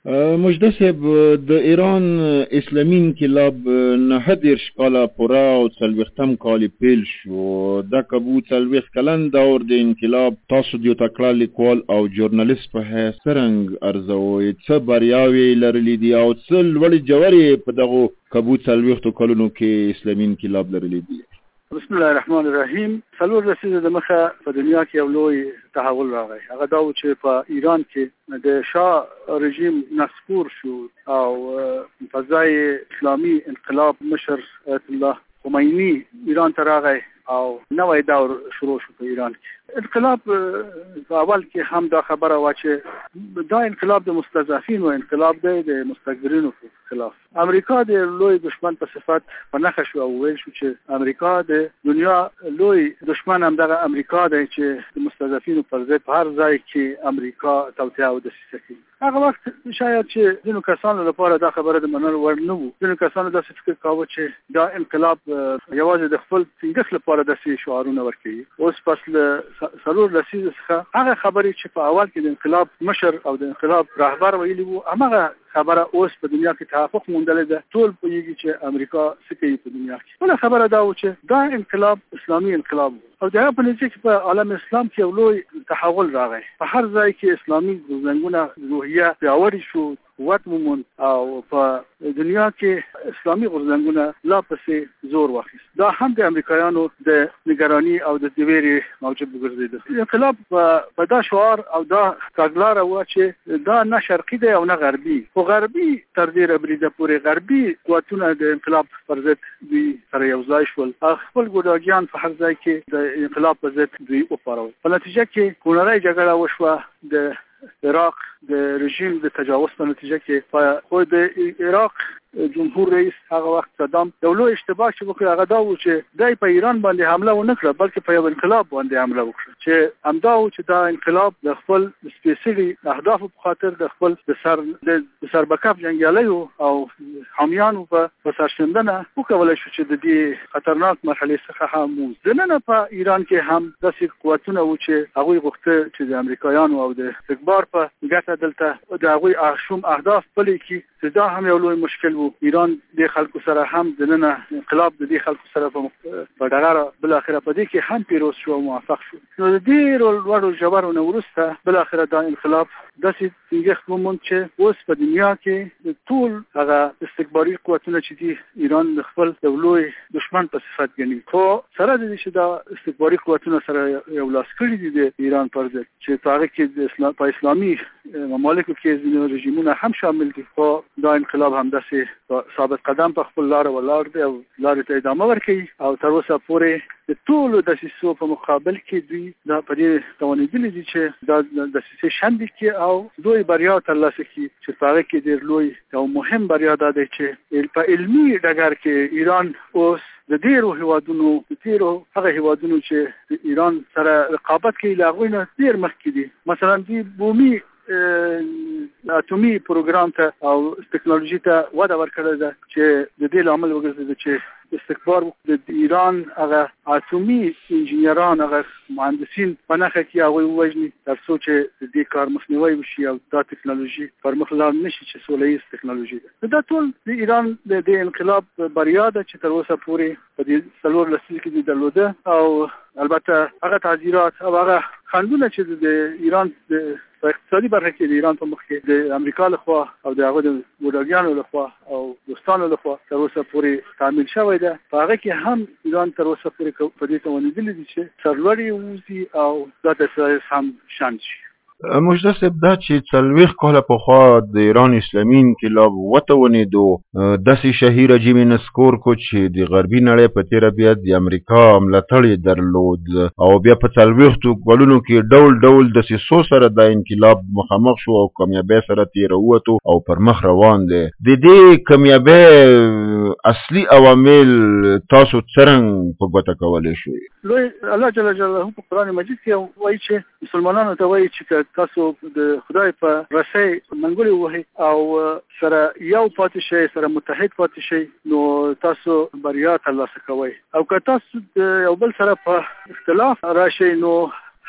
مجده صاحب، د ایران اسلامي انقلاب 9 کاله پوره او 40 کال پیل شو. دا کبو 40 کلن دور د انقلاب تاسو د یو تکړه لیکوال او ژورنالیست په حیث څرنګه ارزوئ؟ څه بریاوې لرلې دي او څه لوړې جوړې په دغو کبو 40 کلونو کې اسلامي انقلاب لرلې دي؟ بسم الله الرحمن الرحیم. څلور لسیزه د مخه په دنیا کې یو لوی تحول راغی. هغه دا و چې په ایران کې د شاه رژیم نسکور شو او په ځای اسلامي انقلاب مشر آیت الله خمینی ایران ته راغی او نوی دور شروع شو په ایران کې. انقلاب په اول کې هم دا خبره وا چې دا انقلاب د مستضعفین او انقلاب د مستكبرینو په خلاف. امریکا د لوی دشمن په صفت په نخښ شو او ویل شو چې امریکا د دنیا لوی دشمن هم دغه امریکا دی چې د مستضعفینو پر ضد په هر ځای کې امریکا توطئه او دسیسه کوي. هغه وخت شاید چې ځینو کسانو لپاره دا خبره د منلو وړ نه وو. ځینو کسانو داسې فکر کاوه چې دا انقلاب یوازې د خپل ټینګښت لپاره داسې شعارونه ورکوي. اوس پس له څلور لسیزې څخه هغه خبرې چې په اول کې د انقلاب مشر او د انقلاب رهبر ویلي وو، هماغه خبره اوس په دنیا کې تحقق موندلې ده. ټول پوهیږي چې امریکا څه کوي په دنیا کې. بله خبره دا و چې دا انقلاب اسلامي انقلاب او د هغه په نتیجه کې په عالم اسلام کې یو لوی تحول راغی. په هر ځای کې اسلامي غورځنګونه روحیه پیاوړې شو، قوت وموند او په دنیا کې اسلامي غورځنګونه لا پسې زور واخیست. دا هم د امریکایانو د نگرانی او د ویرې موجب وګرځېده. انقلاب په دا شعار او دا تګلاره وه چې دا نه شرقي دی او نه غربي. خو غربي تر ډېره بریده پورې غربي قوتونه د انقلاب پر ضد دوی سره یو ځای شول. خپل ګوډاګیان په هر ځای کې د انقلاب پر ضد دوی وپارول. په نتیجه کې کونړۍ جګړه وشوه. د عراق د رژیم د تجاوز په نتیجه کې خو د عراق جمهور رئیس هغه وخت صدام یو لوی اشتباه چې وکړ هغه دا و چې دای په ایران باندې حمله ونه کړه، بلکې په یو انقلاب باندې حمله وکړه چې همدا و چې دا انقلاب د خپل سپیڅلي اهدافو په خاطر د خپل د سربکف جنګیالیو او حامیانو په سرښندنه وکولای شو چې د دې خطرناک مرحلې څخه هم ووځي. دننه په ایران کې هم داسې قوتونه و چې هغوی غوښته چې د امریکایانو او د استکبار په ګټه دلته د هغوی شوم اهداف پلي کړي، چې دا هم یو لوی مشکل و. ایران د خلکو سره هم دننه انقلاب د دې خلکو سره په ډغره بل اخره په دې کې هم پیروز شو او موفق شو. نو د دې ورو جوړو نو ورسته بل اخره دا انقلاب داسې ټینګښت وموند چې اوس په دنیا کې د ټول هغه استکباري قوتونه چې دي ایران د خپل د لوی دشمن په صفت ګڼي. خو سره د دې چې دا استکباري قوتونه سره یو لاس کړي دي د ایران پر ضد چې په هغه کې په اسلامي ممالکو کې ځینې رژیمونه هم شامل دي، خو دا انقلاب هم داسې ثابت قدم په خپل لار ولاړ دی او لارې ته ادامه ورکوي او تر اوسه پورې د ټولو دسیسو په مقابل کې دوی دا په دې توانېدلي دي چې دا دسیسې شنډې کړي او دوی بریا ترلاسه کړي. چې په هغه کې ډېر لوی او مهم بریا دا دی چې په علمي ډګر کې ایران اوس د ډېرو هیوادونو هغه هیوادونو چې ایران سره رقابت کوي له هغوی نه ډېر مخکې دي. مثلا دوی بومي اتومي پروګرام ته او ټکنالوژي ته وده ورکړې ده چې د دې لامل وګرځي چې استکبار د ایران هغه اتومي انجینران هغه مهندسین په نخښه کې هغوی ووژني تر څو چې د دې کار مخنیوی وشي او دا ټکنالوژي پر مخ لاړ نشي چې سوله ییز ټکنالوژي ده. دا ټول د ایران د انقلاب بریا ده چې تر اوسه پورې په دې څلور لسیزو کې درلوده او البته هغه تعذیرات او هغه خنډونه چې د ایران په اقتصادي برخه کې د ایران په مخ کې د امریکا لخوا او د هغه د ګوډاګیانو لخوا او دوستانو لخوا تر اوسه پورې تعمیل شوی ده. په هغه کې هم ایران تر اوسه پورې په دې توانېدلي دي چې سرلوړي ووځي او دا د هم شان شي. مجده صاحب، دا چې 40 کاله پخوا د ایران اسلامي انقلاب وتوانېدو، داسې شاهي رژیم یې نسکور کو چې د غربي نړۍ په تېره بیا د امریکا ملاتړ یې درلود او بیا په 40 کلونو کې ډول ډول دسیسو سره دا انقلاب مخامخ شو او کامیابۍ سره تېره ووتو او پر مخ روان دی. د دې کامیابۍ اصلي عوامل تاسو څرنګه په ګوته کولی شئ؟ لوی الله جل جلاله په قرآن مجید کې وایي چې مسلمانانو ته وایي چې تاسو د خدای په رسۍ منګولې وهئ او سره یو پاتې شئ، سره متحد پاتې شئ، نو تاسو بریا ترلاسه کوئ. او که تاسو د یو بل سره په اختلاف راشئ نو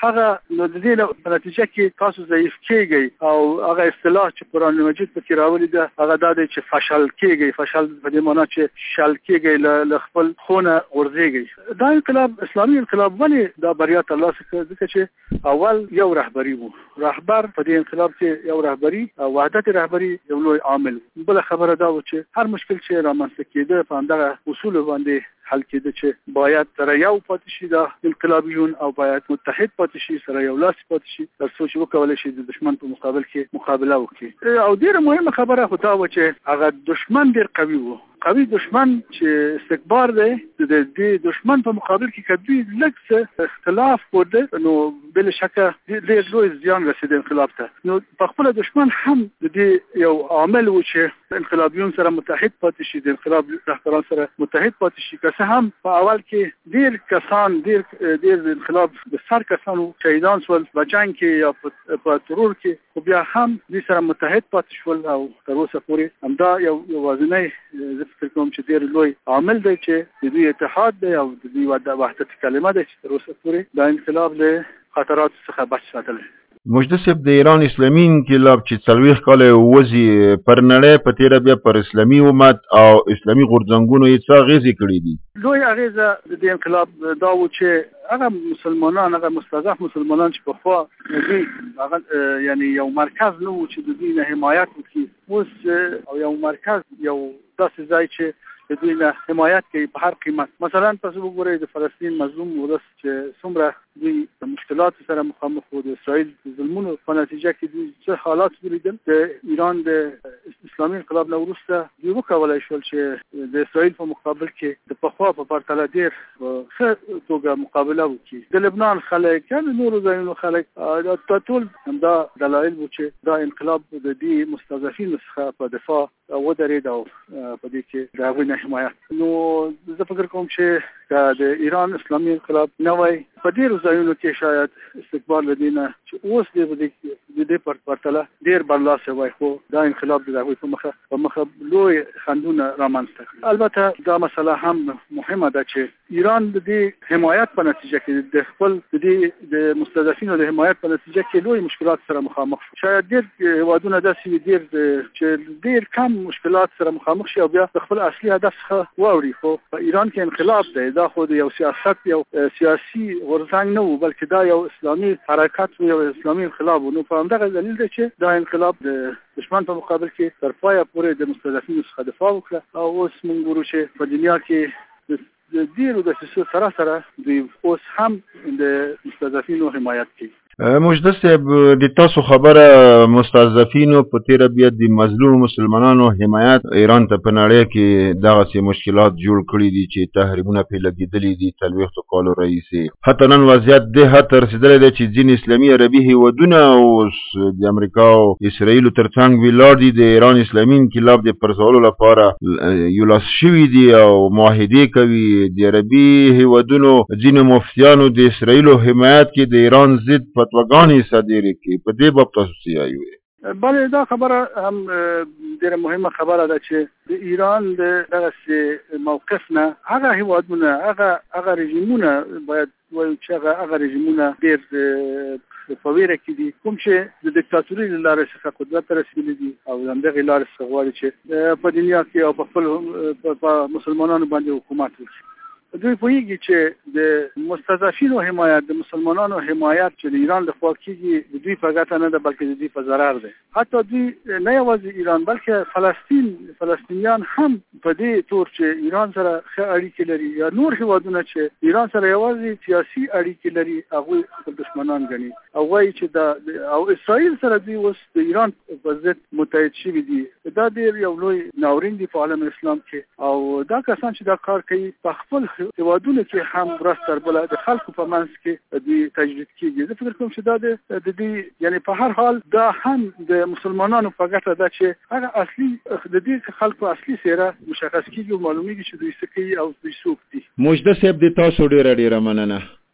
هغه نو د دې په نتیجه کې تاسو ضعیف کېږئ او هغه اصطلاح چې قرآن مجید پکې راولي ده هغه دا دی چې فشل کېږئ. فشل په دې معنا چې شل کېږئ له خپل خونه غورځېږئ. دا انقلاب اسلامي انقلاب ولې دا بریا ترلاسه کړه؟ ځکه چې اول یو رهبري وو. رهبر په دې انقلاب کې یو رهبري او وحدت رهبري یو لوی عامل. بل خبره دا و چې هر مشکل چې رامنځته کېده په همدغه اصول باندې حل کېده چې باید سره یو پاتې شي د انقلابیون او باید متحد پاتې شي، سره یو لاس پاتې شي تر څو چې وکولای شي د دشمن په مقابل کې مقابله وکړي. او ډېره مهمه خبره خو دا و چې هغه دشمن ډېر قوي و. قوي دشمن چې استکبار دی د دې دشمن په مقابل کې کدوی لږ څه اختلاف ورده نو بل شکه ډېر لوی زیان رسید انقلاب ته. نو په خپل دشمن هم د دې یو عامل و چې انقلابیون سره متحد پاتې شي، د انقلاب رهبران سره متحد پاتې شي. که څه هم په اول کې ډېر کسان ډېر د انقلاب د سر کسانو شهیدان شول په جنګ کې یا په ترور کې، خو بیا هم دې سره متحد پاتې شول او تر اوسه پورې همدا یو یوازینی فکر کوم چې ډېر لوی عامل دی چې د دوی اتحاد دی او د دوی وحدت کلمه دی چې تر اوسه پورې د انقلاب له خطراتو څخه بچ ساتلی. مجده صاحب، د ایران اسلامي انقلاب چې 40 کاله وځي پر نړۍ په تیره بیا پر اسلامي امت او اسلامي غورځنګونو یې څه اغېزې کړي دي؟ لوی اغېزه د دې انقلاب دا و چې هغه مسلمانان، هغه مستضعف مسلمانان چې پخوا دوی هغه یعنی یو مرکز نه و چې د دوی نه حمایت وکړي، اوس او یو مرکز یو داسې ځای چې د دوی نه حمایت کوي په هر قیمت. مثلا تاسو وګورئ د فلسطین مظلوم ولس چې څومره دوی د مشکلاتو سره مخامخ وو، د اسرائیل د ظلمونو په نتیجه کې دوی څه حالات ولیدل. د ایران د اسلامي انقلاب نه وروسته دوی وکولای شول چې د اسرائیل په مقابل کې د پخوا په پرتله ډېر ښه توګه مقابله وکړي. د لبنان خلک یا د نورو ځایونو خلک دا ټول همدا دلایل وو چې دا انقلاب د دې مستضعفینو څخه په دفاع ودرېد او په دې کې د هغوی نه حمایت. نو زه فکر کوم چې د ایران اسلامي انقلاب نوی په ډېرو ځایونو کې شاید استکبار له دې نه چې اوس د دې پرتله ډېر برلاسه وای، خو دا انقلاب د هغوی په مخه لوی خنډونه رامنځته کړي. البته دا مسله هم مهمه ده چې ایران د دې حمایت په نتیجه کې د خپل د مستضعفینو د حمایت په نتیجه کې لوی مشکلات سره مخامخ شو. شاید ډېر هېوادونه داسې دي چې ډېر کم مشکلات سره مخامخ شي او بیا د خپل اصلي هدف څخه واوړي. خو په ایران کې انقلاب دی، دا خو د یو سیاست یو سیاسي غورځنګ نه و، بلکې دا یو اسلامي حرکت و، یو اسلامي انقلاب و. نو په همدغه دلیل دی چې دا انقلاب د دشمن په مقابل کې تر پایه پورې د مستضعفینو څخه دفاع وکړه. او اوس موږ ګورو چې په دنیا کې د ډېرو دسیسو سره دوی اوس هم د مستضعفینو حمایت کوي. مجده صاحب، د تاسو خبره مستضعفینو په تیره بیا د مظلوم مسلمانانو حمایت ایران ته په نړۍ کې دغسې مشکلات جوړ کړي دي چې تحریمونه پرې لګېدلي دي 40 کالو راهیسې. حتی نن وضعیت دې حد ته رسېدلی دی چې ځینې اسلامي عربي هېوادونه اوس د امریکا او اسرائیلو تر څنګ ولاړ دي د ایران اسلامي انقلاب د پرځولو لپاره یولاس شوي دي او معاهدې کوي. د عربي هېوادونو ځینو مفتیانو د اسرائیلو حمایت کې د ایران ضد فتواګانې صادرې کړي. په دې باب تاسو څه وایئ؟ بله، دا خبره هم ډېره مهمه خبره ده چې د ایران د دغسې موقف نه هغه هېوادونه، هغه رژیمونه باید وایو چې هغه رژیمونه ډېر په ویره کې دي، کوم چې د دیکتاتورۍ له لارې څخه قدرت ته رسېدلي دي او د همدغې لارې څخه غواړي چې په دنیا کې او په خپل مسلمانانو باندې حکومت وکړي. دوی پوهیږي چې د مستضعفینو حمایت، د مسلمانانو حمایت چې د ایران لخوا کېږي د دوی په ګټه نه ده، بلکې د دوی په ضرر دی. حتی دوی نه یوازې ایران بلکې فلسطینیان هم په دې طور چې ایران سره ښه اړیکې لري یا نور هېوادونه چې ایران سره یوازې سیاسي اړیکې لري هغوی خپل دښمنان ګڼي او وایي چې او اسرائیل سره دوی اوس د ایران په ضد متحد شوي دي. دا ډېر یو لوی ناورین دی په عالم اسلام کې او دا کسان چې دا کار کوي په خپل هېوادونو کې هم ورځ تر بله د خلکو په منځ کې دوی تجدید کېږي. زه فکر کوم چې دا د دوی یعنې په هر حال دا هم د مسلمانانو په ګټه ده چې هغه اصلي د دې خلکو اصلي څېره مشخص کېږي او معلومیږي چې دوی څه کوي او دوی څوک دي. مجده صاحب، د تاسو ډېره مننه.